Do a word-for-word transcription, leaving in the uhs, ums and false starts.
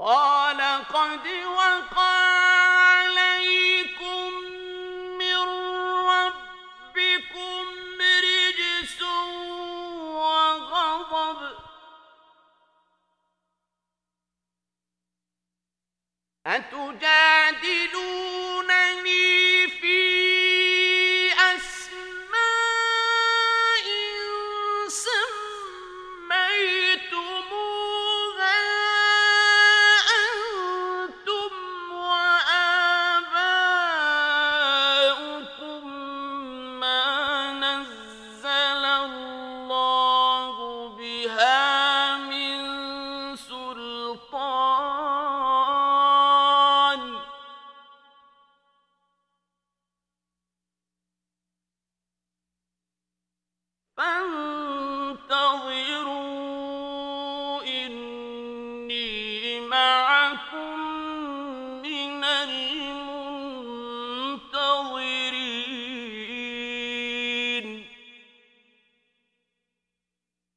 قال قد وقع عليكم من ربكم رجس وغضب أتجادلونني في أسماء سميتموها أنتم وآباؤكم ما نزل الله بها من سلطان فانتظروا إني معكم